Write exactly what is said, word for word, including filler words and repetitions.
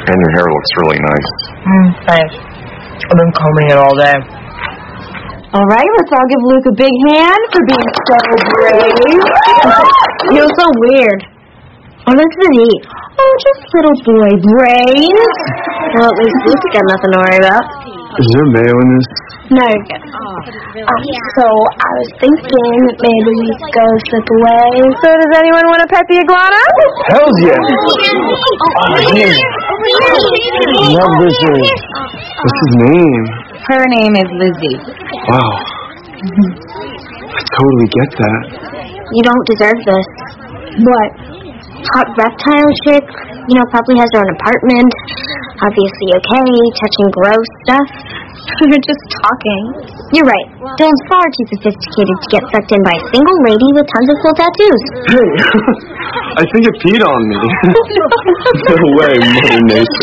And your hair looks really nice. Mm, thanks. I've been combing it all day. All right, let's all give Luke a big hand for being so brave. You're so weird. What does it eat? Oh, just little boy brains. Well, at least Luke's got nothing to worry about. Is there mayo in this? No, you're good. Um, so, I was thinking maybe we could go slip away. So does anyone want to pet the iguana? Hells yeah! Oh, yeah. Love this name. What's his name? Her name is Lizzie. Wow. I totally get that. You don't deserve this. What? Hot reptile chick, you know, probably has her own apartment. Obviously okay, touching gross stuff. We're just talking. You're right. Dylan's far too sophisticated to get sucked in by a single lady with tons of cool tattoos. Hey, I think it peed on me. No way, Mother Nature.